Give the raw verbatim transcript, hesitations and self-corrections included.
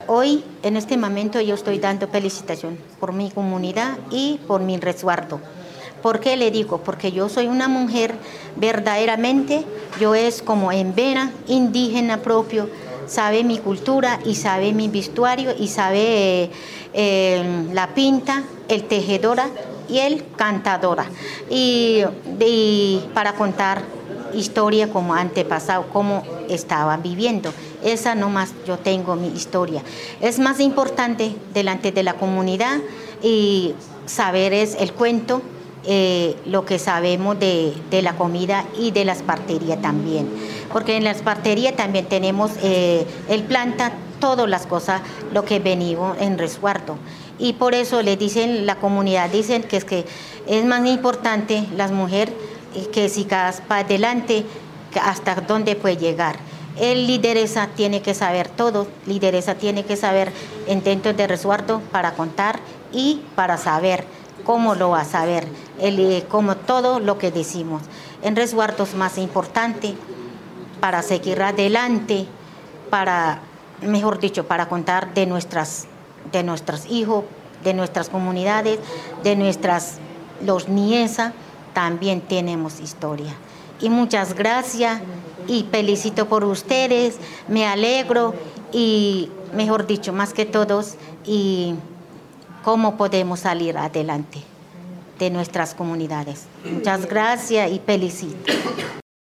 hoy, en este momento, yo estoy dando felicitación por mi comunidad y por mi resguardo. ¿Por qué le digo? Porque yo soy una mujer verdaderamente, yo es como en vena, indígena propio, sabe mi cultura y sabe mi vestuario y sabe eh, eh, la pinta, el tejedora y el cantadora. Y, y para contar historia como antepasado, cómo estaban viviendo. Esa nomás yo tengo mi historia. Es más importante delante de la comunidad y saber es el cuento, eh, lo que sabemos de, de la comida y de las parterías también. Porque en las parterías también tenemos eh, el planta, todas las cosas, lo que venimos en resguardo. Y por eso le dicen, la comunidad dicen que es que es más importante las mujeres que sigas para adelante hasta dónde puede llegar. El lideresa tiene que saber todo, lideresa tiene que saber en dentro de resguardo para contar y para saber cómo lo va a saber, el, como todo lo que decimos. En resguardo es más importante para seguir adelante, para, mejor dicho, para contar de nuestras, de nuestros hijos, de nuestras comunidades, de nuestras, los niesas, también tenemos historia. Y muchas gracias y felicito por ustedes, me alegro y, mejor dicho, más que todos, y cómo podemos salir adelante de nuestras comunidades. Muchas gracias y felicito.